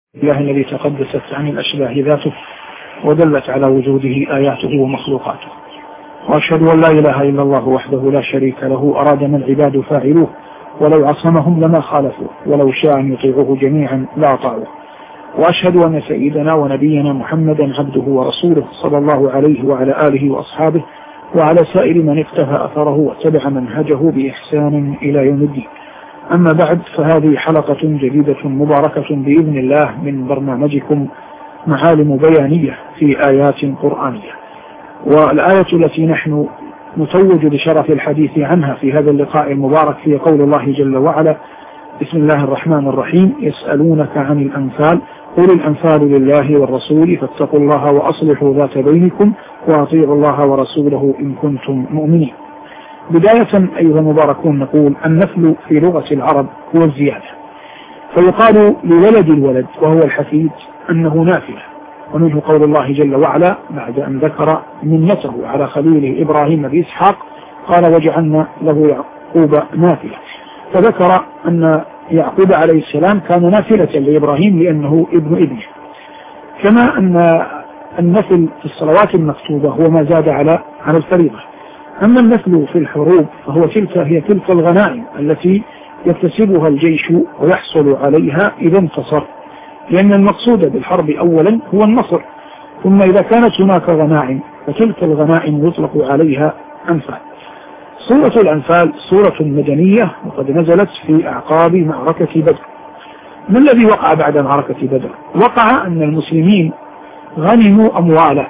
الله الذي تقدست عن الأشباه ذاته ودلت على وجوده آياته ومخلوقاته، وأشهد أن لا إله إلا الله وحده لا شريك له أراد من العباد فاعلوه، ولو عصمهم لما خالفوه، ولو شاء أن يطيعوه جميعا لا أطاعوه. وأشهد أن سيدنا ونبينا محمدا عبده ورسوله صلى الله عليه وعلى آله وأصحابه وعلى سائر من اقتفى أثره واتبع منهجه بإحسان إلى يوم الدين. أما بعد، فهذه حلقة جديدة مباركة بإذن الله من برنامجكم معالم بيانية في آيات قرآنية. والآية التي نحن نتوج بشرف الحديث عنها في هذا اللقاء المبارك هي قول الله جل وعلا: بسم الله الرحمن الرحيم: يسألونك عن الأنفال قل الأنفال لله والرسول فاتقوا الله وأصلحوا ذات بينكم وأطيعوا الله ورسوله إن كنتم مؤمنين. بداية أيها المباركون، نقول النفل في لغة العرب هو الزيادة، فيقال لولد الولد وهو الحفيد أنه نافلة، ومنه قول الله جل وعلا بعد أن ذكر منته على خليله إبراهيم بإسحاق قال: وجعلنا له يعقوب نافلة، فذكر أن يعقوب عليه السلام كان نافلة لإبراهيم لأنه ابن ابنه. كما أن النفل في الصلوات المكتوبة هو ما زاد على الفريضة. أما النفل في الحروب فهو هي تلك الغنائم التي يكتسبها الجيش ويحصل عليها إذا انتصر، لأن المقصود بالحرب أولا هو النصر، ثم إذا كانت هناك غنائم فتلك الغنائم يطلق عليها أنفال. سورة الأنفال سورة مدنية، وقد نزلت في أعقاب معركة بدر. ما الذي وقع بعد معركة بدر؟ وقع أن المسلمين غنموا أموالا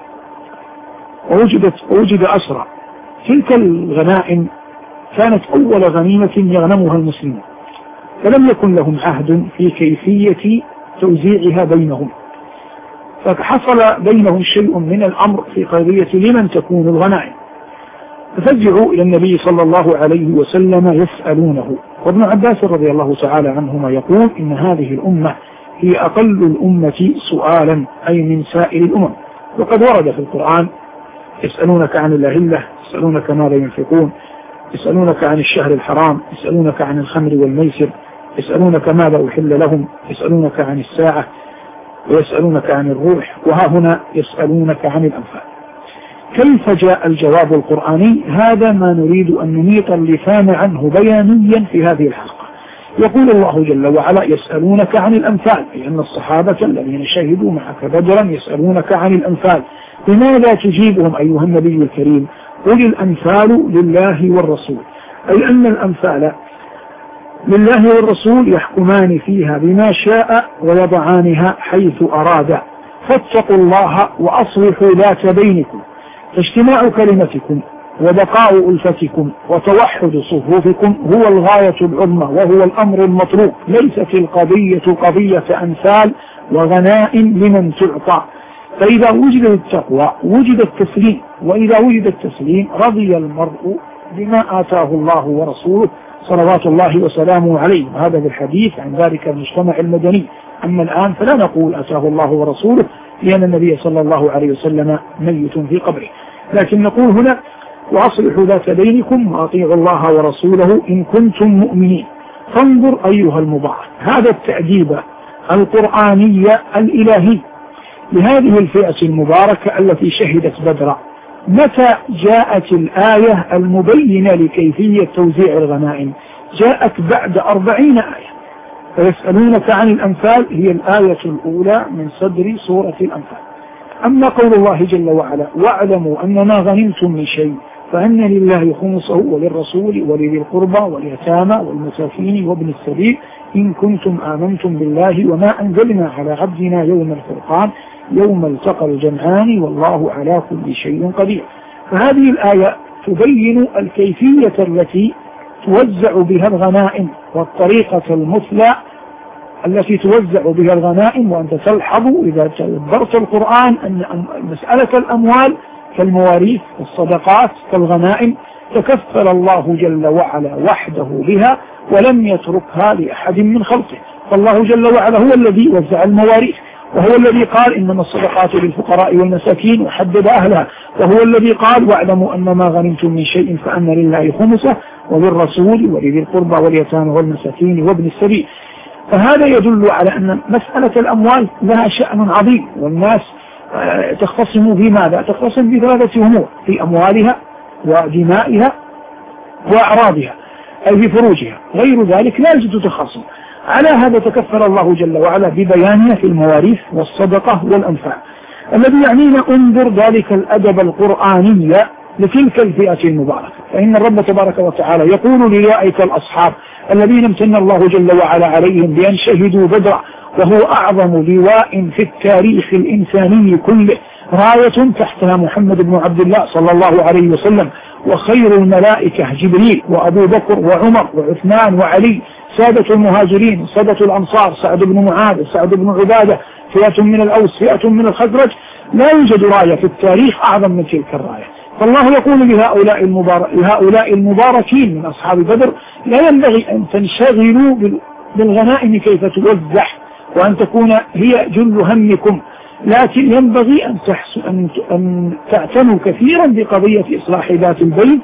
ووجد أسرى. تلك الغنائم كانت أول غنيمة يغنمها المسلمون، فلم يكن لهم عهد في كيفية توزيعها بينهم، فحصل بينهم شيء من الأمر في قضية لمن تكون الغنائم، ففزعوا إلى النبي صلى الله عليه وسلم يسألونه. وابن عباس رضي الله تعالى عنهما يقول: إن هذه الأمة هي أقل الأمة سؤالا، أي من سائر الأمم. وقد ورد في القرآن: يسألونك عن الأهلة، يسألونك ماذا ينفقون، يسألونك عن الشهر الحرام، يسألونك عن الخمر والميسر، يسألونك ماذا أحل لهم، يسألونك عن الساعة، ويسألونك عن الروح، وها هنا يسألونك عن الأنفال. كيف جاء الجواب القرآني؟ هذا ما نريد أن نميط اللسان عنه بيانيا في هذه الحلقة. يقول الله جل وعلا: يسألونك عن الأنفال، لأن الصحابة الذين شهدوا معك بدرا يسألونك عن الأنفال. لماذا تجيبهم أيها النبي الكريم؟ قل الأنفال لله والرسول، أي أن الأنفال لله والرسول يحكمان فيها بما شاء ويضعانها حيث أراد، فاتقوا الله وأصلحوا ذات بينكم، فاجتماع كلمتكم وبقاء ألفتكم وتوحد صفوفكم هو الغاية العظمى وهو الأمر المطلوب. ليست القضية قضية أنفال وغنائم لمن تعطى. فإذا وجد التقوى وجد التسليم، وإذا وجد التسليم رضي المرء بما آتاه الله ورسوله صلوات الله وسلامه عليه. وهذا بالحديث عن ذلك المجتمع المدني. أما الآن فلا نقول آتاه الله ورسوله، لأن النبي صلى الله عليه وسلم ميت في قبره، لكن نقول هنا: وأصلحوا ذات بينكم وأطيعوا الله ورسوله إن كنتم مؤمنين. فانظر أيها المبارك هذا التأديب القرآني الإلهي لهذه الفئة المباركة التي شهدت بدرا. متى جاءت الآية المبينة لكيفية توزيع الغنائم؟ جاءت بعد 40 آية. فيسألونك عن الأنفال هي الآية الأولى من صدر سورة الأنفال. أما قول الله جل وعلا: واعلموا أن ما غنمتم من شيء فأن لله خمسه وللرسول ولذي القربى واليتامى والمساكين وابن السبيل إن كنتم آمنتم بالله وما أنزلنا على عبدنا يوم الفرقان يوم التقى الجمعان والله على كل شيء قدير. فهذه الآية تبين الكيفية التي توزع بها الغنائم والطريقة المثلى التي توزع بها الغنائم. وأنت تلحظ إذا تدبرت القرآن أن مسألة الأموال كالمواريث والصدقات كالغنائم تكفل الله جل وعلا وحده بها ولم يتركها لأحد من خلقه. فالله جل وعلا هو الذي وزع المواريث، وهو الذي قال: إنما الصدقات للفقراء والمساكين، وحدد أهلها. وهو الذي قال: واعلموا أن ما غنمتم من شيء فأن لله خمسه وللرسول ولذي القربى واليتامى والمساكين وابن السبيل. فهذا يدل على أن مسألة الأموال لها شأن عظيم، والناس تختصم في ماذا؟ تختصم في 3 أمور: في أموالها ودمائها وأعراضها، أي في فروجها. غير ذلك لا يوجد تخاصم. على هذا تكفل الله جل وعلا ببيانها في المواريث والصدقة والأنفال. الذي يعنينا انظر ذلك الأدب القرآني لتلك الفئة المباركة، فإن الرب تبارك وتعالى يقول لأولئك الأصحاب الذين امتن الله جل وعلا عليهم بأن شهدوا بدرا، وهو أعظم لواء في التاريخ الإنساني كله، راية تحتها محمد بن عبد الله صلى الله عليه وسلم، وخير الملائكة جبريل وأبو بكر وعمر وعثمان وعلي، سادة المهاجرين، سادة الأنصار، سعد بن معاذ، سعد بن عبادة، فئة من الأوس، فئة من الخزرج. لا يوجد راية في التاريخ أعظم من تلك الراية. فالله يقول لهؤلاء المباركين من أصحاب بدر: لا ينبغي أن تنشغلوا بالغنائم كيف توزع وأن تكون هي جل همكم، لكن ينبغي أن تعتنوا كثيرا بقضية إصلاح ذات البين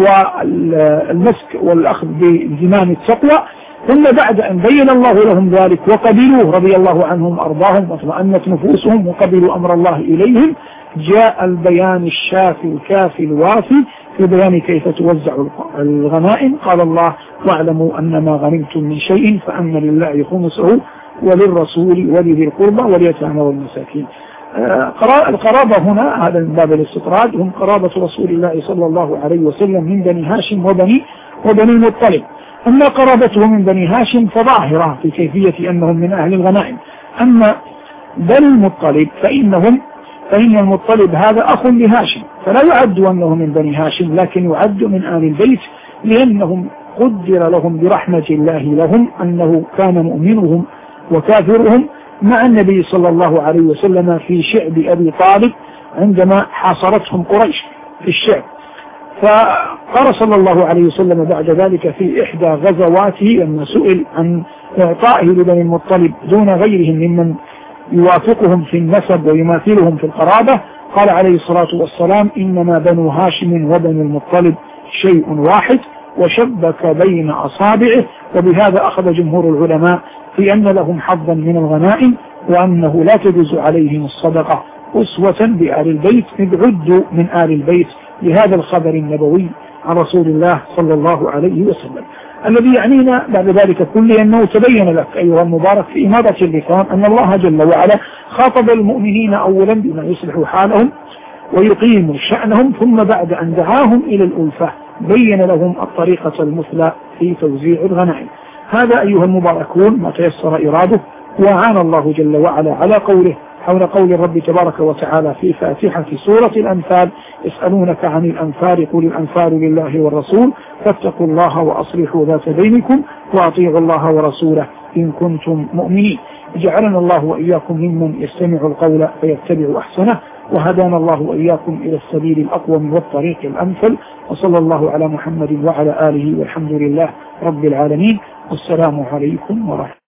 والمسك والأخذ بزمام التقوى. ثم بعد أن بين الله لهم ذلك وقبلوه رضي الله عنهم أرضاهم واطمأنت نفوسهم وقبلوا أمر الله إليهم، جاء البيان الشافي الكافي الوافي في بيان كيف توزع الغنائم. قال الله: واعلموا أن ما غنمتم من شيء فأن لله خمسه وللرسول ولذي القربى واليتامى والمساكين. القرابة هنا هذا من باب الاستطراد، هم قرابة رسول الله صلى الله عليه وسلم من بني هاشم وبني المطلب. أما قرابته من بني هاشم فظاهرة في كيفية أنهم من أهل الغنائم. أما بني المطلب فإن المطلب هذا أخ لهاشم، فلا يعد أنه من بني هاشم، لكن يعد من آل البيت، لأنهم قدر لهم برحمة الله لهم أنه كان مؤمنهم وكافرهم مع النبي صلى الله عليه وسلم في شعب أبي طالب عندما حاصرتهم قريش في الشعب. فقال صلى الله عليه وسلم بعد ذلك في إحدى غزواته لما سئل عن إعطائه لبني المطلب دون غيرهم ممن يوافقهم في النسب ويماثلهم في القرابة، قال عليه الصلاة والسلام: إنما بنو هاشم وبنو المطلب شيء واحد، وشبك بين أصابعه. وبهذا أخذ جمهور العلماء في أن لهم حظا من الغنائم، وأنه لا تجوز عليهم الصدقة أسوة بآل البيت، إذ عدوا من آل البيت لهذا الخبر النبوي عن رسول الله صلى الله عليه وسلم. الذي يعنينا بعد ذلك كله أنه تبين لك أيها المبارك في إمارة اللسان أن الله جل وعلا خاطب المؤمنين أولا بما يصلح حالهم ويقيم شأنهم، ثم بعد أن دعاهم إلى الألفة بين لهم الطريقة المثلى في توزيع الغنائم. هذا أيها المباركون ما تيسر إراده، وعان الله جل وعلا على قوله حول قول الرب تبارك وتعالى في فاتحة سورة الأنفال: يسألونك عن الأنفال قل الأنفال لله والرسول فاتقوا الله وأصلحوا ذات بينكم وأطيعوا الله ورسوله إن كنتم مؤمنين. جعلنا الله وإياكم ممن يستمع القول فيتبع أحسنه، وهدانا الله وإياكم إلى السبيل الأقوم والطريق الأمثل. وصلى الله على محمد وعلى آله والحمد لله رب العالمين، والسلام عليكم ورحمة الله.